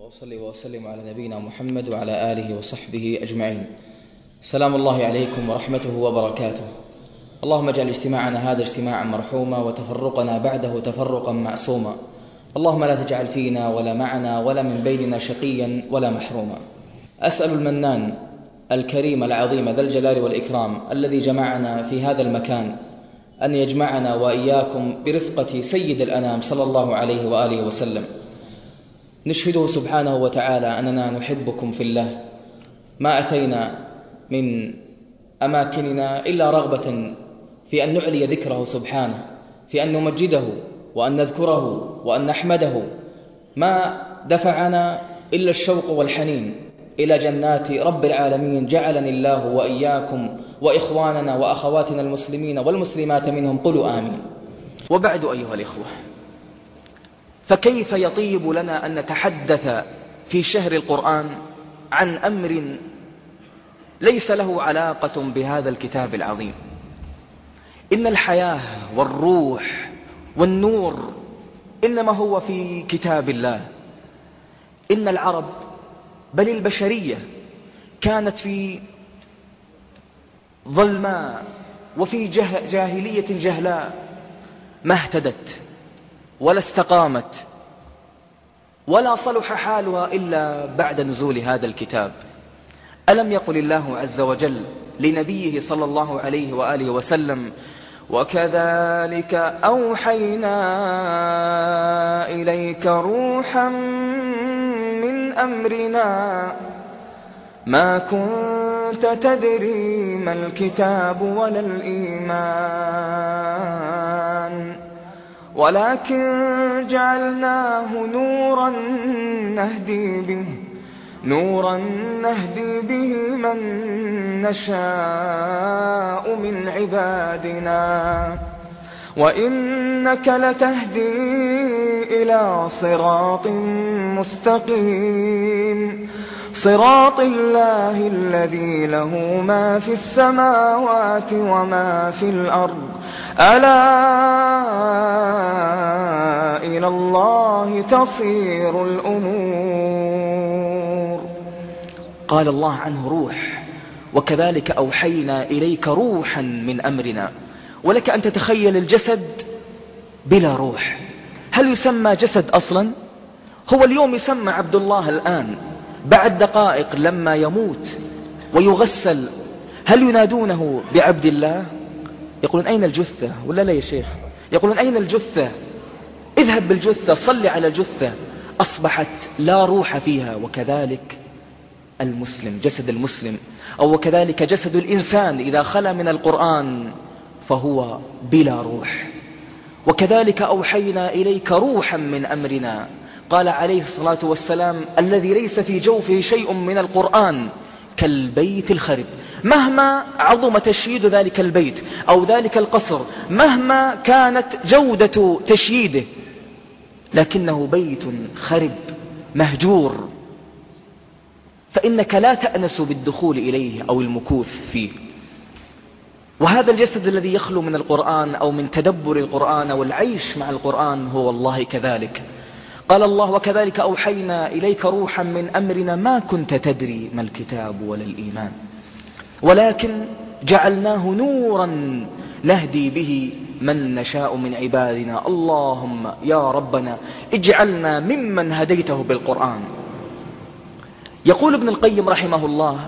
وأصلي وأسلم على نبينا محمد وعلى آله وصحبه أجمعين. سلام الله عليكم ورحمته وبركاته. اللهم اجعل اجتماعنا هذا اجتماعا مرحوما وتفرقنا بعده تفرقا معصوما. اللهم لا تجعل فينا ولا معنا ولا من بيننا شقيا ولا محروما. أسأل المنان الكريم العظيم ذا الجلال والإكرام الذي جمعنا في هذا المكان أن يجمعنا وإياكم برفقة سيد الأنام صلى الله عليه وآله وسلم. نشهده سبحانه وتعالى أننا نحبكم في الله، ما أتينا من أماكننا إلا رغبة في أن نعلي ذكره سبحانه، في أن نمجده وأن نذكره وأن نحمده. ما دفعنا إلا الشوق والحنين إلى جنات رب العالمين، جعلني الله وإياكم وإخواننا وأخواتنا المسلمين والمسلمات منهم، قلوا آمين. وبعد أيها الإخوة، فكيف يطيب لنا أن نتحدث في شهر القرآن عن أمر ليس له علاقة بهذا الكتاب العظيم؟ إن الحياة والروح والنور إنما هو في كتاب الله. إن العرب بل البشرية كانت في ظلماء وفي جاهلية جهلاء، ما اهتدت ولا استقامت ولا صلح حالها إلا بعد نزول هذا الكتاب. ألم يقل الله عز وجل لنبيه صلى الله عليه وآله وسلم: وكذلك أوحينا إليك روحا من أمرنا ما كنت تدري ما الكتاب ولا الإيمان ولكن جعلناه نورا نهدي به من نشاء من عبادنا وإنك لتهدي إلى صراط مستقيم، صراط الله الذي له ما في السماوات وما في الأرض، ألا إلى الله تصير الأمور. قال الله عنه روح، وكذلك أوحينا إليك روحا من أمرنا. ولك أن تتخيل الجسد بلا روح، هل يسمى جسد أصلا؟ هو اليوم يسمى عبد الله الآن، بعد دقائق لما يموت ويغسل هل ينادونه بعبد الله؟ يقولون أين الجثة؟ ولا لا يا شيخ؟ يقولون أين الجثة؟ اذهب بالجثة، صل على الجثة. أصبحت لا روح فيها. وكذلك المسلم، جسد المسلم، أو وكذلك جسد الإنسان إذا خلا من القرآن فهو بلا روح. وكذلك أوحينا إليك روحا من أمرنا. قال عليه الصلاة والسلام: الذي ليس في جوفه شيء من القرآن كالبيت الخرب. مهما عظم تشييد ذلك البيت أو ذلك القصر، مهما كانت جودة تشييده، لكنه بيت خرب مهجور، فإنك لا تأنس بالدخول إليه أو المكوث فيه. وهذا الجسد الذي يخلو من القرآن أو من تدبر القرآن والعيش مع القرآن هو والله كذلك. قال الله: وكذلك أوحينا إليك روحا من أمرنا ما كنت تدري ما الكتاب ولا الإيمان ولكن جعلناه نورا نهدي به من نشاء من عبادنا. اللهم يا ربنا اجعلنا ممن هديته بالقرآن. يقول ابن القيم رحمه الله: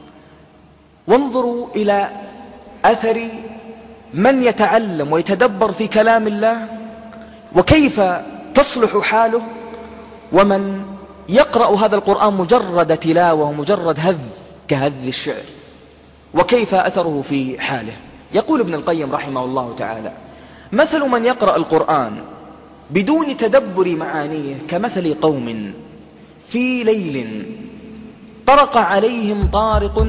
وانظروا إلى أثر من يتعلم ويتدبر في كلام الله وكيف تصلح حاله، ومن يقرأ هذا القرآن مجرد تلاوة ومجرد هذ كهذ الشعر، وكيف أثره في حاله. يقول ابن القيم رحمه الله تعالى: مثل من يقرأ القرآن بدون تدبر معانيه كمثل قوم في ليل طرق عليهم طارق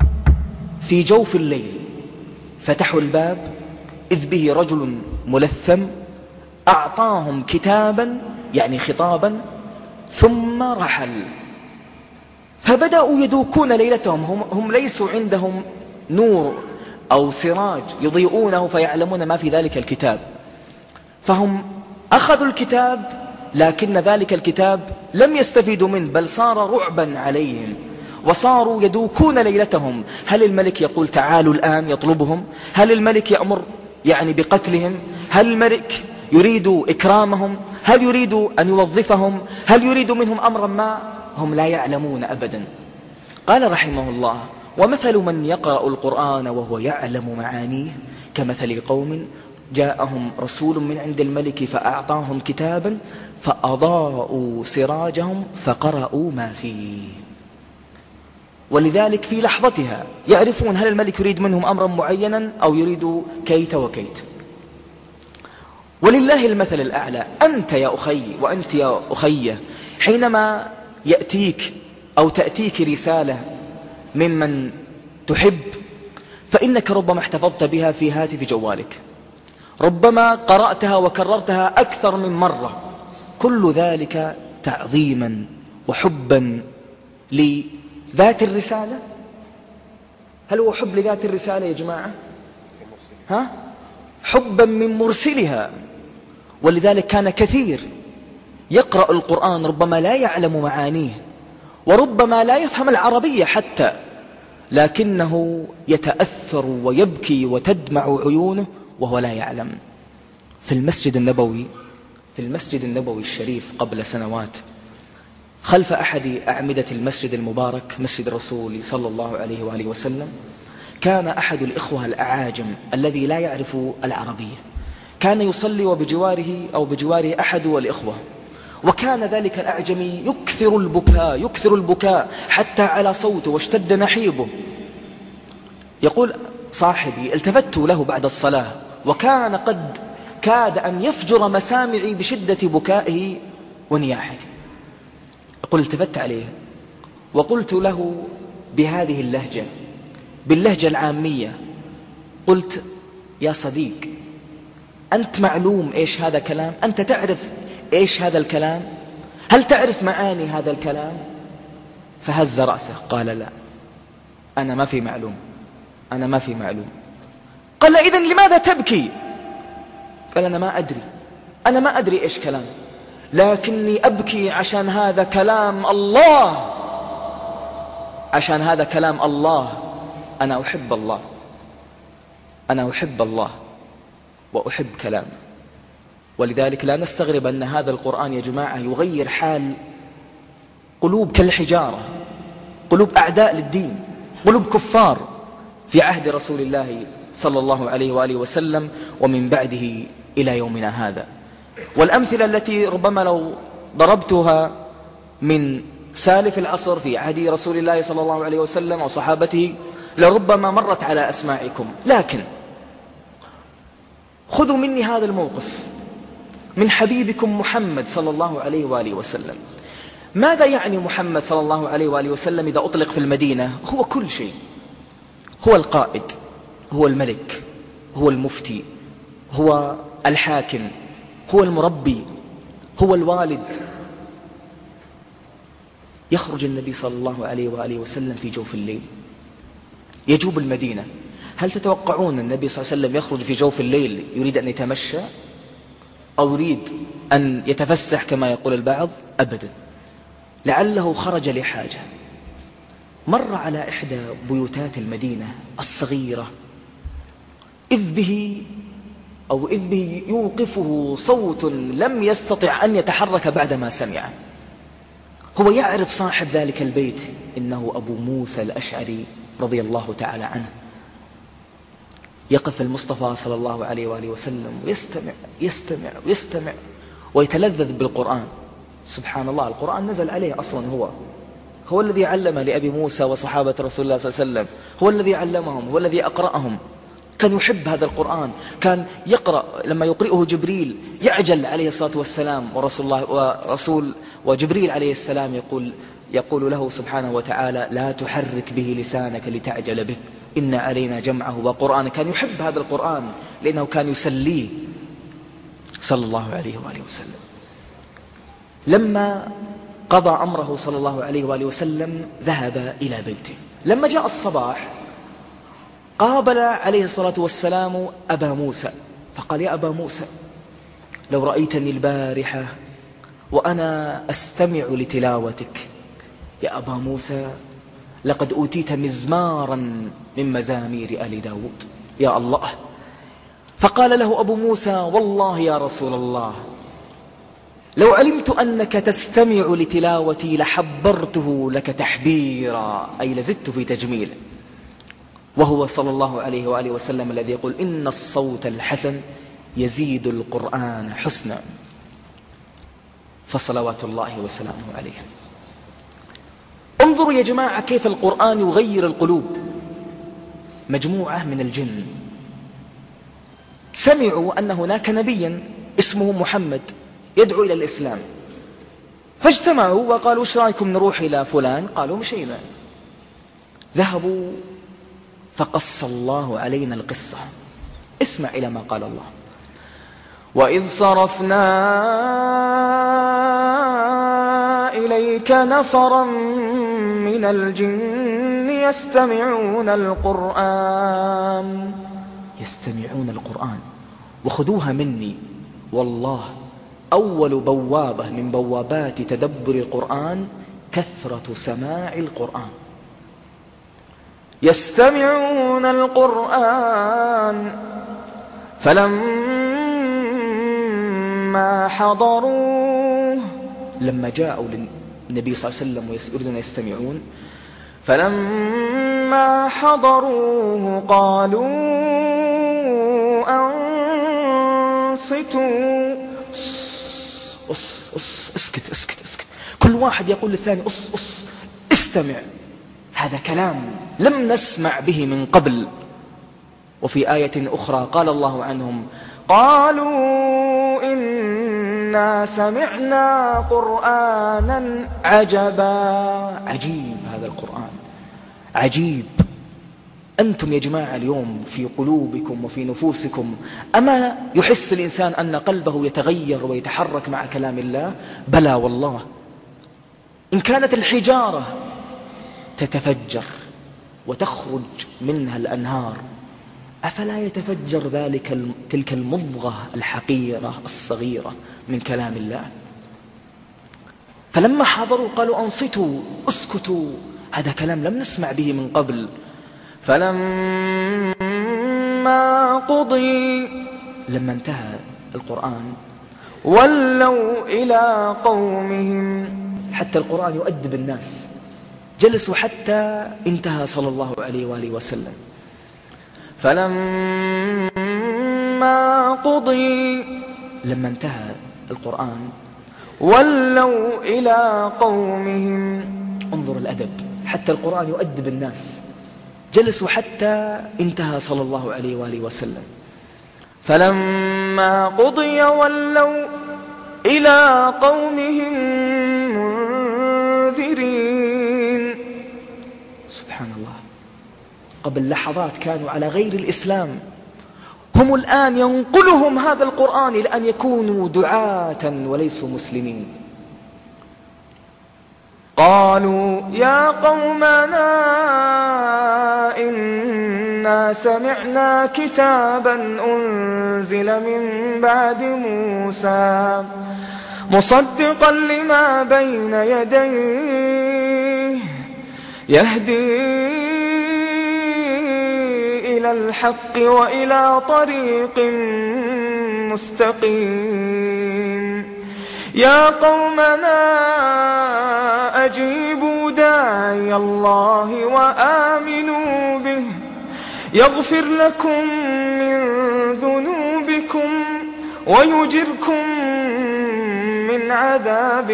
في جوف الليل، فتحوا الباب إذ به رجل ملثم أعطاهم كتابا يعني خطابا ثم رحل. فبدأوا يدوكون ليلتهم، هم ليسوا عندهم نور أو سراج يضيئونه فيعلمون ما في ذلك الكتاب، فهم أخذوا الكتاب لكن ذلك الكتاب لم يستفيدوا منه، بل صار رعبا عليهم وصاروا يدوكون ليلتهم. هل الملك يقول تعالوا الآن يطلبهم؟ هل الملك يأمر بقتلهم؟ هل الملك يريد إكرامهم؟ هل يريد أن يوظفهم؟ هل يريد منهم أمرا ما؟ هم لا يعلمون أبدا. قال رحمه الله: ومثل من يقرأ القرآن وهو يعلم معانيه كمثل قوم جاءهم رسول من عند الملك فأعطاهم كتابا فأضاءوا سراجهم فقرأوا ما فيه. ولذلك في لحظتها يعرفون هل الملك يريد منهم أمرا معينا أو يريد كيت وكيت. ولله المثل الأعلى. أنت يا أخي وأنت يا أخي، حينما يأتيك أو تأتيك رسالة ممن تحب، فإنك ربما احتفظت بها في هاتف جوالك، ربما قرأتها وكررتها أكثر من مرة، كل ذلك تعظيما وحبا لذات الرسالة. هل هو حب لذات الرسالة يا جماعة؟ حبا من مرسلها. ولذلك كان كثير يقرأ القرآن ربما لا يعلم معانيه وربما لا يفهم العربية حتى، لكنه يتأثر ويبكي وتدمع عيونه وهو لا يعلم. في المسجد النبوي الشريف قبل سنوات، خلف أحد أعمدة المسجد المبارك مسجد الرسول صلى الله عليه وآله وسلم، كان أحد الإخوة الأعاجم الذي لا يعرف العربية، كان يصلي بجواره أحد الإخوة، وكان ذلك الأعجمي يكثر البكاء حتى على صوته واشتد نحيبه. يقول صاحبي: التفت له بعد الصلاة وكان قد كاد أن يفجر مسامعي بشدة بكائه ونياحته. يقول: التفت عليه وقلت له بهذه اللهجة، باللهجة العامية، قلت: يا صديق، أنت معلوم إيش هذا كلام؟ أنت تعرف إيش هذا الكلام؟ هل تعرف معاني هذا الكلام؟ فهز رأسه قال: لا، أنا ما في معلوم. قال: إذن لماذا تبكي؟ قال: أنا ما أدري إيش كلام، لكني أبكي عشان هذا كلام الله، أنا أحب الله وأحب كلامه. ولذلك لا نستغرب أن هذا القرآن يا جماعة يغير حال قلوب كالحجارة، قلوب أعداء للدين، قلوب كفار في عهد رسول الله صلى الله عليه وآله وسلم ومن بعده إلى يومنا هذا. والأمثلة التي ربما لو ضربتها من سالف العصر في عهد رسول الله صلى الله عليه وسلم وصحابته لربما مرت على أسماعكم، لكن خذوا مني هذا الموقف من حبيبكم محمد صلى الله عليه وآله وسلم. ماذا يعني محمد صلى الله عليه وآله وسلم إذا أطلق في المدينة؟ هو كل شيء، هو القائد، هو الملك، هو المفتي، هو الحاكم، هو المربي، هو الوالد. يخرج النبي صلى الله عليه وآله وسلم في جوف الليل يجوب المدينة. هل تتوقعون النبي صلى الله عليه وسلم يخرج في جوف الليل يريد أن يتمشى أو يريد أن يتفسح كما يقول البعض؟ أبدا، لعله خرج لحاجة. مر على إحدى بيوتات المدينة الصغيرة، إذ به يوقفه صوت لم يستطع أن يتحرك بعدما سمعه. هو يعرف صاحب ذلك البيت إنه أبو موسى الأشعري رضي الله تعالى عنه. يقف المصطفى صلى الله عليه وآله وسلم ويستمع ويتلذذ بالقرآن. سبحان الله، القرآن نزل عليه أصلا، هو الذي علم لأبي موسى وصحابة رسول الله صلى الله عليه وسلم، هو الذي علمهم، هو الذي أقرأهم. كان يحب هذا القرآن، كان يقرأ لما يقرئه جبريل يعجل عليه الصلاة والسلام، وجبريل عليه السلام يقول له سبحانه وتعالى: لا تحرك به لسانك لتعجل به، إن علينا جمعه وقرآنه. كان يحب هذا القرآن لأنه كان يسليه صلى الله عليه وآله وسلم. لما قضى أمره صلى الله عليه وآله وسلم ذهب إلى بيته. لما جاء الصباح قابل عليه الصلاة والسلام أبا موسى فقال: يا أبا موسى، لو رأيتني البارحة وأنا أستمع لتلاوتك. يا أبا موسى لقد أوتيت مزمارا من مزامير آل داود يا الله. فقال له أبو موسى والله يا رسول الله لو علمت أنك تستمع لتلاوتي لحبرته لك تحبيرا، أي لزدت في تجميله. وهو صلى الله عليه وآله وسلم الذي يقول إن الصوت الحسن يزيد القرآن حسنا. فصلوات الله وسلامه عليه. انظروا يا جماعة كيف القرآن يغير القلوب. مجموعة من الجن سمعوا أن هناك نبيا اسمه محمد يدعو إلى الإسلام، فاجتمعوا وقالوا ايش رايكم نروح إلى فلان؟ قالوا مشينا. ذهبوا فقص الله علينا القصة. اسمع إلى ما قال الله: وإذ صرفنا إليك نفرا من الجن يستمعون القرآن. وخذوها مني والله أول بوابة من بوابات تدبر القرآن كثرة سماع القرآن. يستمعون القرآن فلما حضروه، لما جاءوا للنبي صلى الله عليه وسلم ويريدون يستمعون، فلما حضروه قالوا أنصتوا. اسكت. كل واحد يقول للثاني استمع. هذا كلام لم نسمع به من قبل. وفي آية أخرى قال الله عنهم قالوا إنا سمعنا قرآنا عجبا. عجيب هذا القرآن، عجيب. أنتم يا جماعة اليوم في قلوبكم وفي نفوسكم أما يحس الإنسان أن قلبه يتغير ويتحرك مع كلام الله؟ بلى والله. إن كانت الحجارة تتفجر وتخرج منها الأنهار، أفلا يتفجر تلك المضغة الحقيرة الصغيرة من كلام الله؟ فلما حضروا قالوا أنصتوا، اسكتوا. هذا كلام لم نسمع به من قبل. فلما قضي، لما انتهى القرآن، ولوا إلى قومهم. حتى القرآن يؤدب الناس. جلسوا حتى انتهى صلى الله عليه وآله وسلم. فلما قضي، لما انتهى القرآن، ولوا إلى قومهم. انظر الأدب، حتى القرآن يؤدب الناس. جلسوا حتى انتهى صلى الله عليه وآله وسلم. فلما قضي ولوا إلى قومهم منذرين. سبحان الله، قبل لحظات كانوا على غير الإسلام، هم الآن ينقلهم هذا القرآن لأن يكونوا دعاة وليسوا مسلمين. قالوا يا قومنا إنا سمعنا كتابا أنزل من بعد موسى مصدقا لما بين يديه يهدي إلى الحق وإلى طريق مستقيم. يا قومنا أجيبوا داعي الله وآمنوا به يغفر لكم من ذنوبكم ويجركم من عذاب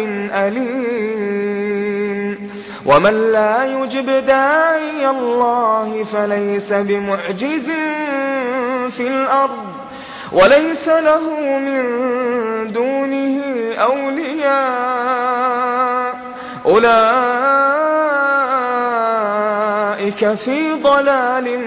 أليم. ومن لا يجب داعي الله فليس بمعجز في الأرض وليس له من دونه أولياء أولئك في ضلال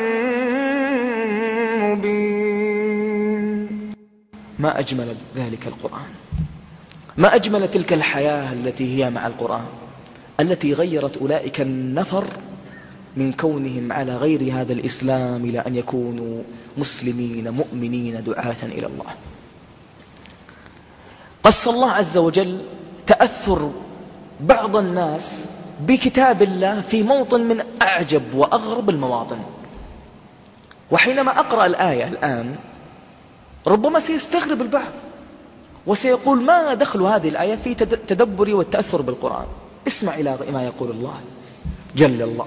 مبين. ما أجمل ذلك القرآن، ما أجمل تلك الحياة التي هي مع القرآن، التي غيرت أولئك النفر من كونهم على غير هذا الإسلام إلى أن يكونوا مسلمين مؤمنين دعاة إلى الله. قص الله عز وجل تأثر بعض الناس بكتاب الله في موطن من أعجب وأغرب المواطن. وحينما أقرأ الآية الآن ربما سيستغرب البعض وسيقول ما دخل هذه الآية في تدبري والتأثر بالقرآن. اسمع إلى ما يقول الله جل الله: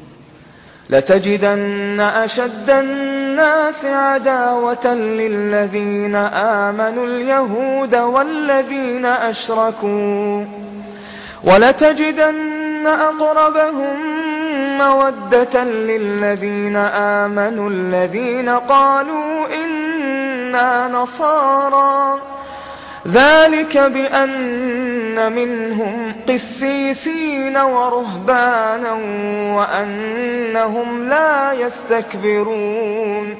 لتجدن أشد الناس عداوة للذين آمنوا اليهود والذين أشركوا ولتجدن أقربهم مودة للذين آمنوا الذين قالوا إنا نصارى ذلك بأن منهم قسيسين ورهبانا وأنهم لا يستكبرون.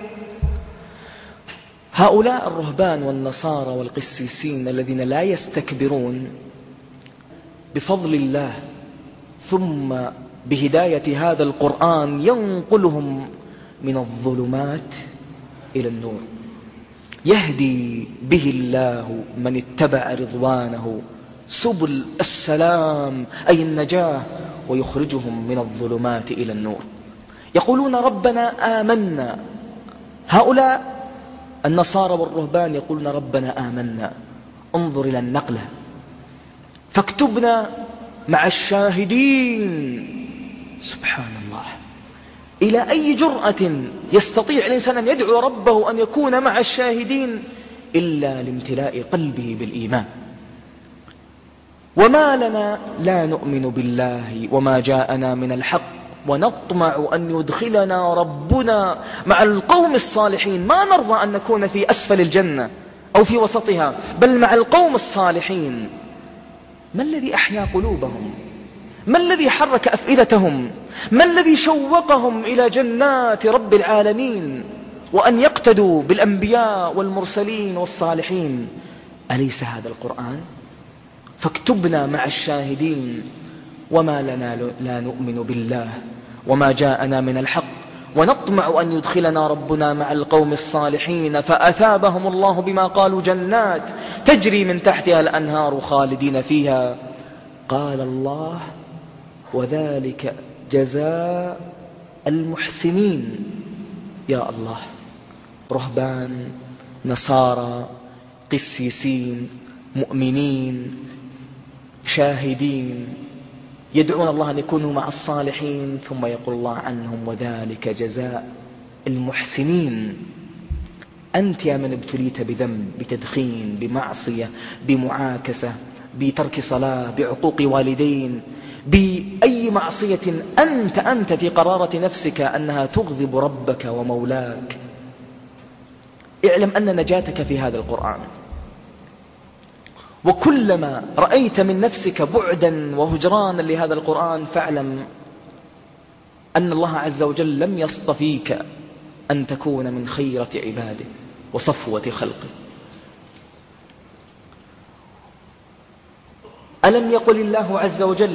هؤلاء الرهبان والنصارى والقسيسين الذين لا يستكبرون بفضل الله ثم بهداية هذا القرآن ينقلهم من الظلمات إلى النور، يهدي به الله من اتبع رضوانه سبل السلام أي النجاة ويخرجهم من الظلمات إلى النور. يقولون ربنا آمنا، هؤلاء النصارى والرهبان يقولون ربنا آمنا. انظر إلى النقلة: فاكتبنا مع الشاهدين. سبحان الله، إلى أي جرأة يستطيع الإنسان أن يدعو ربه أن يكون مع الشاهدين إلا لامتلاء قلبه بالإيمان. وما لنا لا نؤمن بالله وما جاءنا من الحق ونطمع أن يدخلنا ربنا مع القوم الصالحين. ما نرضى أن نكون في أسفل الجنة أو في وسطها، بل مع القوم الصالحين. ما الذي أحيا قلوبهم؟ ما الذي حرك أفئدتهم؟ ما الذي شوقهم إلى جنات رب العالمين وأن يقتدوا بالأنبياء والمرسلين والصالحين؟ أليس هذا القرآن؟ فاكتبنا مع الشاهدين. وما لنا لا نؤمن بالله وما جاءنا من الحق ونطمع أن يدخلنا ربنا مع القوم الصالحين. فأثابهم الله بما قالوا جنات تجري من تحتها الأنهار خالدين فيها. قال الله: وذلك جزاء المحسنين. يا الله، رهبان، نصارى، قسيسين، مؤمنين، شاهدين، يدعون الله أن يكونوا مع الصالحين، ثم يقول الله عنهم: وذلك جزاء المحسنين. أنت يا من ابتليت بذنب، بتدخين، بمعصية، بمعاكسة، بترك صلاة، بعقوق والدين، بأي معصية أنت في قرارة نفسك أنها تغضب ربك ومولاك، اعلم أن نجاتك في هذا القرآن. وكلما رأيت من نفسك بعدا وهجرانا لهذا القرآن فاعلم أن الله عز وجل لم يصطفيك أن تكون من خيرة عباده وصفوة خلقه. ألم يقل الله عز وجل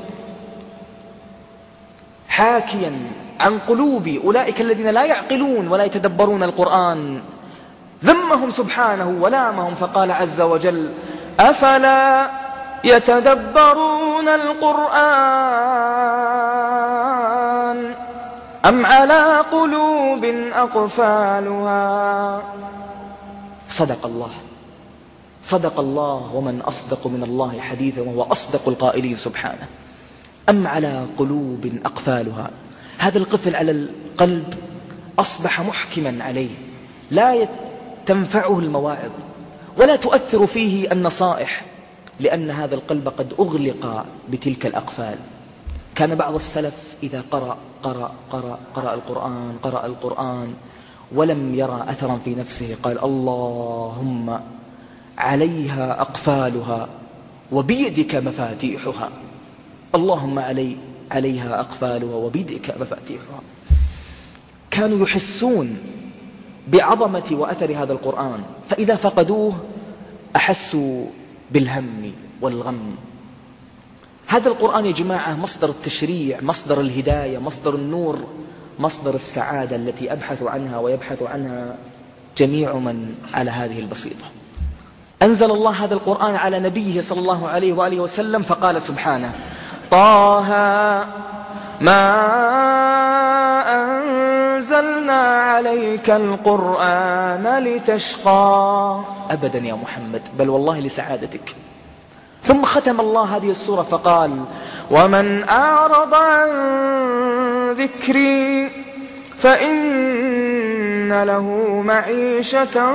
حاكيا عن قلوب أولئك الذين لا يعقلون ولا يتدبرون القرآن، ذمهم سبحانه ولامهم فقال عز وجل: أفلا يتدبرون القرآن أم على قلوب أقفالها. صدق الله، صدق الله، ومن أصدق من الله حديثا وهو أصدق القائلين سبحانه. أم على قلوب أقفالها. هذا القفل على القلب أصبح محكما عليه، لا تنفعه المواعظ ولا تؤثر فيه النصائح، لأن هذا القلب قد أغلق بتلك الأقفال. كان بعض السلف إذا قرأ القرآن ولم يرى أثرا في نفسه قال: اللهم عليها أقفالها وبيدك مفاتيحها. اللهم عليها أقفالها وبيدك مفاتيحها. كانوا يحسون بعظمة وأثر هذا القرآن، فإذا فقدوه أحسوا بالهم والغم. هذا القرآن يا جماعة مصدر التشريع، مصدر الهداية، مصدر النور، مصدر السعادة التي أبحث عنها ويبحث عنها جميع من على هذه البسيطة. أنزل الله هذا القرآن على نبيه صلى الله عليه وآله وسلم فقال سبحانه: طه ما أنزلنا عليك القرآن لتشقى. أبدا يا محمد، بل والله لسعادتك. ثم ختم الله هذه السورة فقال: ومن أعرض عن ذكري فإن له معيشة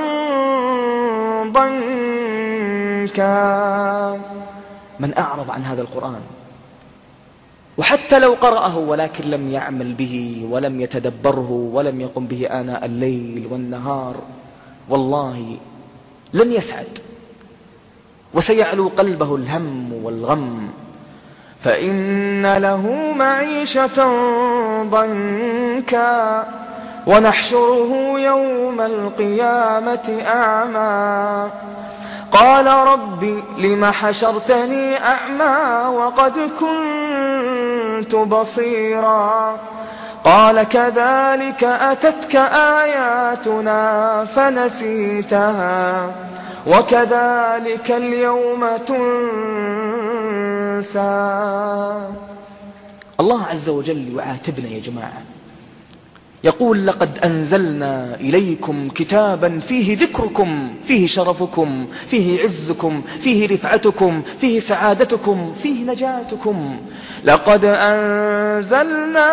ضنكا. من أعرض عن هذا القرآن، وحتى لو قرأه ولكن لم يعمل به ولم يتدبره ولم يقم به آناء الليل والنهار، والله لن يسعد، وسيعلو قلبه الهم والغم. فإن له معيشة ضنكا ونحشره يوم القيامة أعمى. قال رب لم حشرتني أعمى وقد كنت بصيرا. قال كذلك أتتك آياتنا فنسيتها وكذلك اليوم تنسى. الله عز وجل يعاتبنا يا جماعة، يقول: لقد أنزلنا إليكم كتابا فيه ذكركم، فيه شرفكم، فيه عزكم، فيه رفعتكم، فيه سعادتكم، فيه نجاتكم. لقد أنزلنا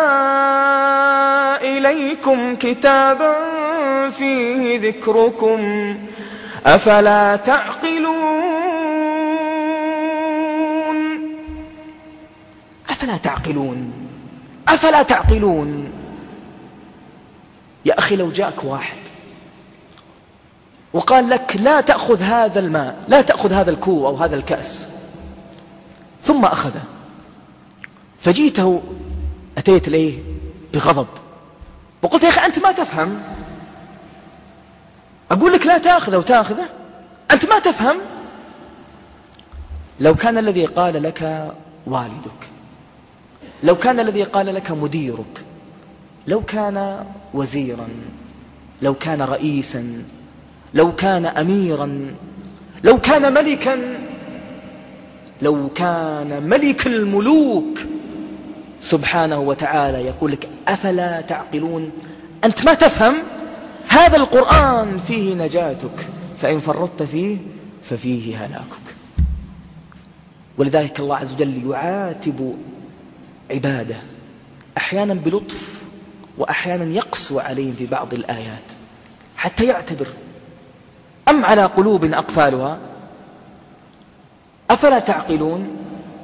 إليكم كتابا فيه ذكركم أفلا تعقلون. أفلا تعقلون، أفلا تعقلون. يا أخي، لو جاءك واحد وقال لك: لا تأخذ هذا الماء، لا تأخذ هذا الكوب أو هذا الكأس، ثم أخذه، فجيته أتيت إليه بغضب وقلت: يا أخي أنت ما تفهم، أقول لك لا تأخذه وتأخذه، أنت ما تفهم. لو كان الذي قال لك والدك، لو كان الذي قال لك مديرك، لو كان وزيرا، لو كان رئيسا، لو كان أميرا، لو كان ملكا، لو كان ملك الملوك سبحانه وتعالى، يقول لك: أفلا تعقلون، أنت ما تفهم، هذا القرآن فيه نجاتك، فإن فيه ففيه هلاكك. ولذلك الله عز وجل يعاتب عباده أحيانا بلطف وأحيانا يقسو عليهم في بعض الآيات حتى يعتبر: أم على قلوب أقفالها أفلا تعقلون،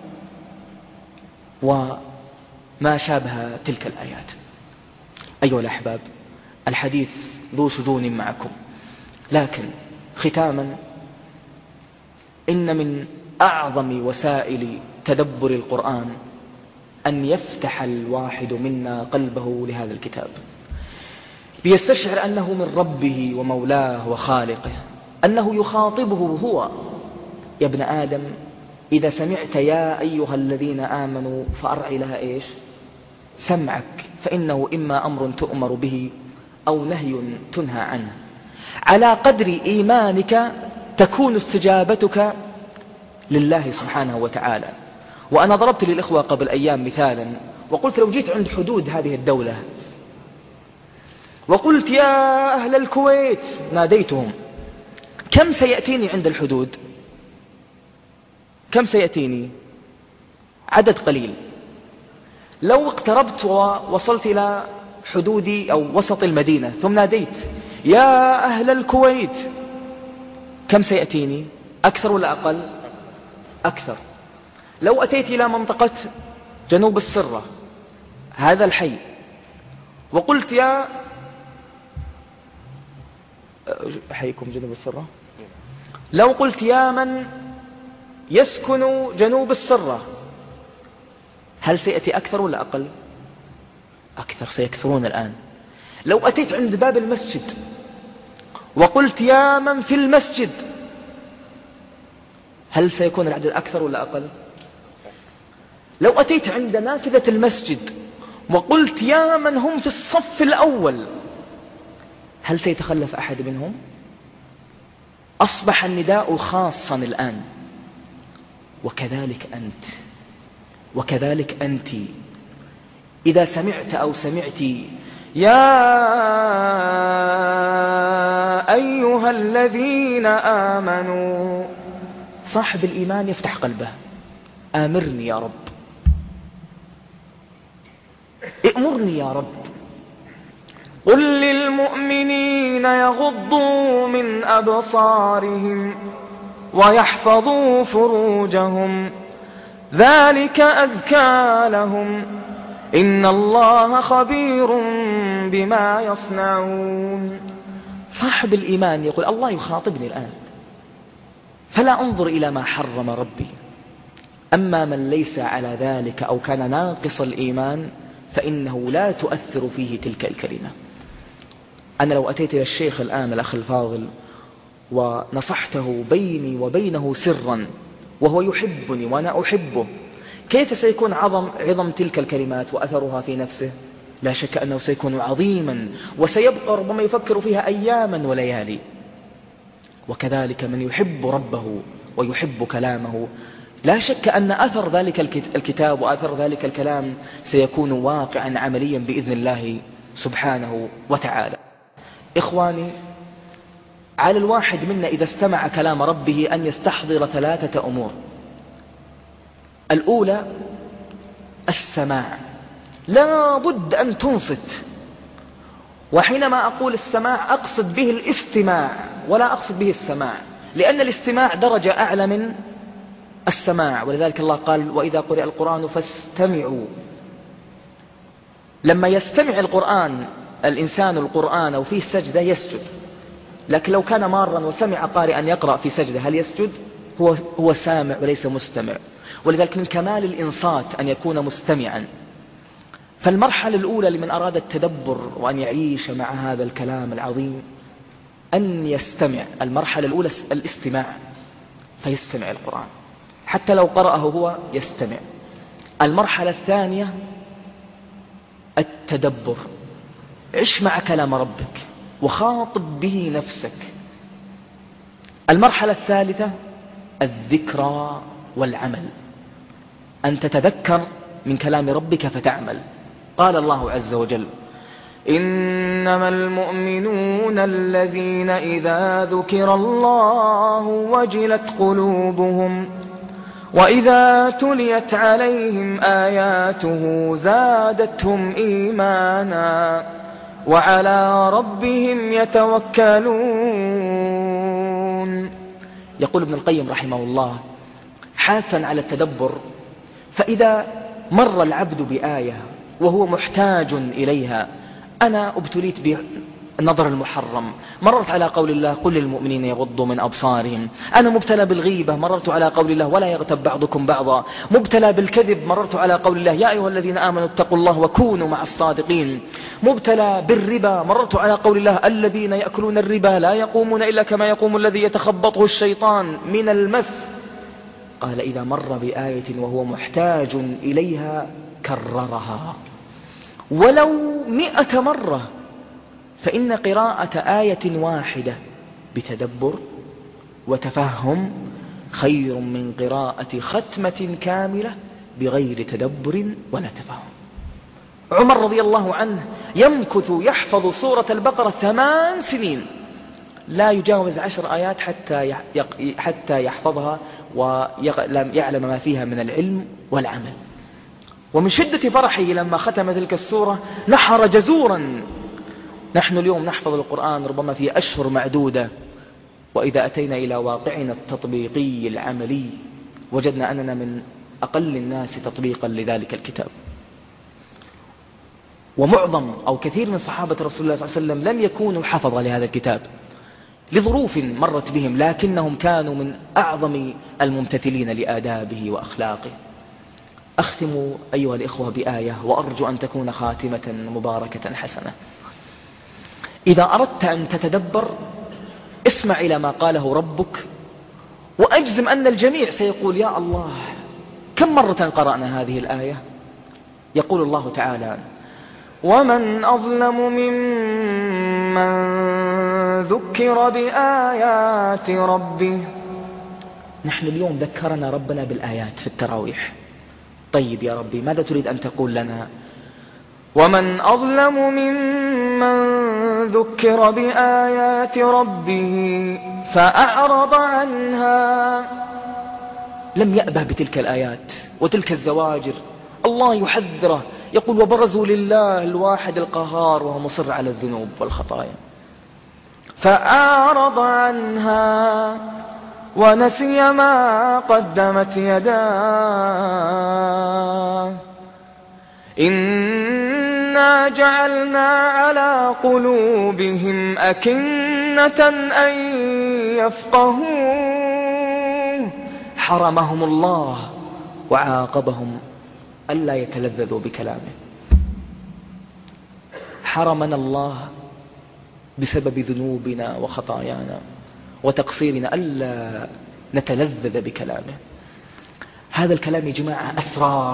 وما شابه تلك الآيات. أيها الأحباب، الحديث ذو شجون معكم، لكن ختاما، إن من أعظم وسائل تدبر القرآن أن يفتح الواحد منا قلبه لهذا الكتاب، ليستشعر أنه من ربه ومولاه وخالقه، أنه يخاطبه هو: يا ابن آدم، إذا سمعت يا أيها الذين آمنوا فأرعي لها إيش؟ سمعك، فإنه إما أمر تؤمر به أو نهي تنهى عنه. على قدر إيمانك تكون استجابتك لله سبحانه وتعالى. وأنا ضربت للإخوة قبل أيام مثالا وقلت: لو جيت عند حدود هذه الدولة وقلت: يا أهل الكويت، ناديتهم، كم سيأتيني عند الحدود؟ كم سيأتيني؟ عدد قليل. لو اقتربت ووصلت إلى حدود أو وسط المدينة ثم ناديت: يا أهل الكويت، كم سيأتيني؟ أكثر ولا أقل؟ أكثر. لو أتيت إلى منطقة جنوب السرة، هذا الحي، وقلت: يا حيكم جنوب السرة، لو قلت: يا من يسكن جنوب السرة، هل سيأتي أكثر ولا أقل؟ أكثر، سيكثرون الآن. لو أتيت عند باب المسجد وقلت: يا من في المسجد، هل سيكون العدد أكثر ولا أقل؟ لو أتيت عند نافذة المسجد وقلت: يا من هم في الصف الأول، هل سيتخلف أحد منهم؟ أصبح النداء خاصا الآن. وكذلك أنت، وكذلك أنت إذا سمعت أو سمعت يا أيها الذين آمنوا، صاحب الإيمان يفتح قلبه، آمرني يا رب، ائمرني يا رب. قل للمؤمنين يغضوا من أبصارهم ويحفظوا فروجهم ذلك أزكى لهم إن الله خبير بما يصنعون. صاحب الإيمان يقول الله يخاطبني الآن فلا أنظر إلى ما حرم ربي. أما من ليس على ذلك أو كان ناقص الإيمان فإنه لا تؤثر فيه تلك الكلمة. أنا لو أتيت إلى الشيخ الآن الأخ الفاضل ونصحته بيني وبينه سرا وهو يحبني وأنا أحبه، كيف سيكون عظم تلك الكلمات وأثرها في نفسه؟ لا شك أنه سيكون عظيما وسيبقى ربما يفكر فيها أياما وليالي. وكذلك من يحب ربه ويحب كلامه لا شك أن أثر ذلك الكتاب وأثر ذلك الكلام سيكون واقعا عمليا بإذن الله سبحانه وتعالى. إخواني، على الواحد منا إذا استمع كلام ربه أن يستحضر 3 أمور. الأولى السماع، لا بد أن تنصت. وحينما أقول السماع أقصد به الاستماع ولا أقصد به السماع، لأن الاستماع درجة أعلى من السماع. ولذلك الله قال وإذا قرئ القرآن فاستمعوا. لما يستمع القرآن الإنسان القرآن أو فيه سجدة يسجد، لكن لو كان مارا وسمع قارئا يقرأ في سجدة هل يسجد؟ هو سامع وليس مستمع. ولذلك من كمال الإنصات أن يكون مستمعا. فالمرحلة الأولى لمن أراد التدبر وأن يعيش مع هذا الكلام العظيم أن يستمع. المرحلة الأولى الاستماع، فيستمع القرآن حتى لو قرأه هو يستمع. المرحلة الثانية التدبر، عش مع كلام ربك وخاطب به نفسك. المرحلة الثالثة الذكرى والعمل، أن تتذكر من كلام ربك فتعمل. قال الله عز وجل إنما المؤمنون الذين إذا ذكر الله وجلت قلوبهم وإذا تليت عليهم آياته زادتهم إيمانا وعلى ربهم يتوكلون. يقول ابن القيم رحمه الله حاثا على التدبر، فإذا مر العبد بآية وهو محتاج إليها، أنا ابتليت بالنظر المحرم، مررت على قول الله قل للمؤمنين يغضوا من أبصارهم. أنا مبتلى بالغيبة، مررت على قول الله ولا يغتب بعضكم بعضا. مبتلى بالكذب، مررت على قول الله يا أيها الذين آمنوا اتقوا الله وكونوا مع الصادقين. مبتلى بالربا، مررت على قول الله الذين يأكلون الربا لا يقومون إلا كما يقوم الذي يتخبطه الشيطان من المس. قال إذا مر بآية وهو محتاج إليها كررها ولو 100 مرة، فإن قراءة آية واحدة بتدبر وتفهم خير من قراءة ختمة كاملة بغير تدبر ولا تفهم. عمر رضي الله عنه يمكث يحفظ سورة البقرة 8 سنين لا يجاوز 10 آيات حتى يحفظها ويعلم ما فيها من العلم والعمل. ومن شدة فرحه لما ختم تلك السورة نحر جزورا. نحن اليوم نحفظ القرآن ربما في أشهر معدودة، وإذا أتينا إلى واقعنا التطبيقي العملي وجدنا أننا من أقل الناس تطبيقا لذلك الكتاب. ومعظم أو كثير من صحابة رسول الله صلى الله عليه وسلم لم يكونوا حفظا لهذا الكتاب لظروف مرت بهم، لكنهم كانوا من أعظم الممتثلين لآدابه وأخلاقه. أختم أيها الإخوة بآية وأرجو أن تكون خاتمة مباركة حسنة. إذا أردت أن تتدبر اسمع إلى ما قاله ربك، وأجزم أن الجميع سيقول يا الله كم مرة قرأنا هذه الآية. يقول الله تعالى ومن أظلم ممن ذكر بآيات ربه. نحن اليوم ذكرنا ربنا بالآيات في التراويح. طيب يا ربي ماذا تريد أن تقول لنا؟ ومن أظلم ممن ذكر بآيات ربه فأعرض عنها. لم يأبه بتلك الآيات وتلك الزواجر. الله يحذره يقول وبرزوا لله الواحد القهار وهو مصر على الذنوب والخطايا. فأعرض عنها ونسي ما قدمت يداه. إنا جعلنا على قلوبهم أكنة أن يفقهوه. حرمهم الله وعاقبهم ألا يتلذذوا بكلامه. حرمنا الله بسبب ذنوبنا وخطايانا وتقصيرنا ألا نتلذذ بكلامه. هذا الكلام يا جماعة أسرار،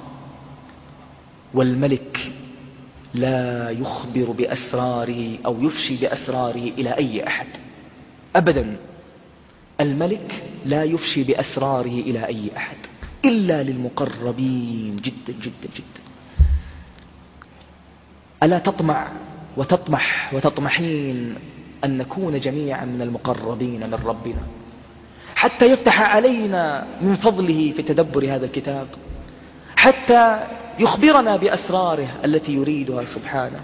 والملك لا يخبر بأسراره أو يفشي بأسراره إلى أي أحد أبدا. الملك لا يفشي بأسراره إلى أي أحد إلا للمقربين جدا جدا جدا. ألا تطمع وتطمح وتطمحين أن نكون جميعا من المقربين من ربنا حتى يفتح علينا من فضله في تدبر هذا الكتاب، حتى يخبرنا بأسراره التي يريدها سبحانه.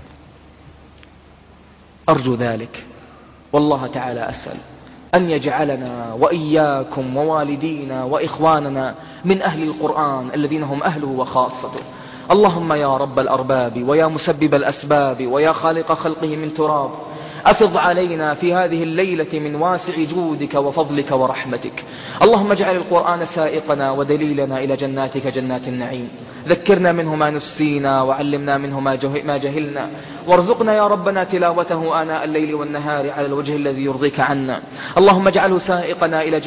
أرجو ذلك، والله تعالى أسأل أن يجعلنا وإياكم ووالدينا وإخواننا من أهل القرآن الذين هم أهله وخاصته. اللهم يا رب الأرباب ويا مسبب الأسباب ويا خالق خلقه من تراب، أفض علينا في هذه الليلة من واسع جودك وفضلك ورحمتك. اللهم اجعل القرآن سائقنا ودليلنا إلى جناتك جنات النعيم. ذكرنا منه ما نسينا وعلمنا منه ما جهلنا، وارزقنا يا ربنا تلاوته آناء الليل والنهار على الوجه الذي يرضيك عنا. اللهم اجعله سائقنا إلى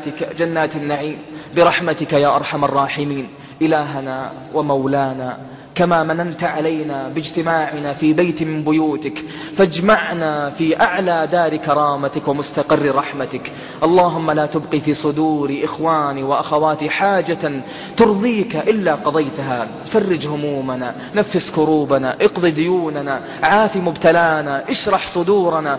جنات النعيم برحمتك يا أرحم الراحمين. إلهنا ومولانا، كما مننت علينا باجتماعنا في بيت من بيوتك، فاجمعنا في أعلى دار كرامتك ومستقر رحمتك. اللهم لا تبقي في صدور إخواني وأخواتي حاجة ترضيك إلا قضيتها. فرج همومنا، نفس كروبنا، اقض ديوننا، عاف مبتلانا، اشرح صدورنا.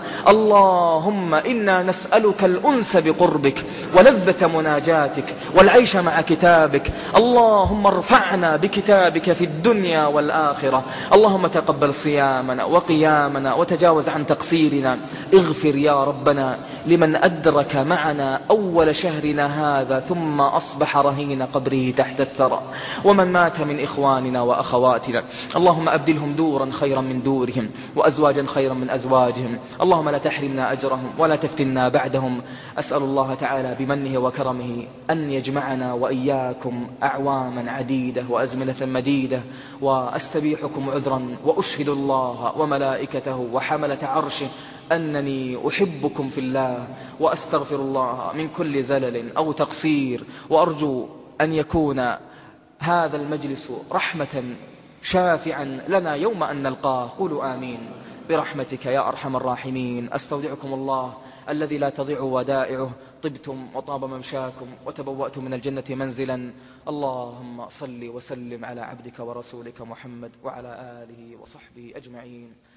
اللهم إنا نسألك الأنس بقربك ولذة مناجاتك والعيش مع كتابك. اللهم ارفعنا بكتابك في الدنيا والآخرة. اللهم تقبل صيامنا وقيامنا وتجاوز عن تقصيرنا. اغفر يا ربنا لمن أدرك معنا أول شهرنا هذا ثم أصبح رهين قبره تحت الثرى، ومن مات من إخواننا وأخواتنا. اللهم أبدلهم دورا خيرا من دورهم وأزواجا خيرا من أزواجهم. اللهم لا تحرمنا أجرهم ولا تفتنا بعدهم. أسأل الله تعالى بمنه وكرمه أن يجمعنا وإياكم أعواما عديدة وأزمنة مديدة. وأستبيحكم عذرا وأشهد الله وملائكته وحملة عرشه أنني أحبكم في الله، وأستغفر الله من كل زلل أو تقصير، وأرجو أن يكون هذا المجلس رحمة شافعا لنا يوم أن نلقاه. قولوا آمين برحمتك يا أرحم الراحمين. أستودعكم الله الذي لا تضيع ودائعه. طبتم وطاب ممشاكم وتبوأتم من الجنة منزلا. اللهم صل وسلم على عبدك ورسولك محمد وعلى آله وصحبه أجمعين.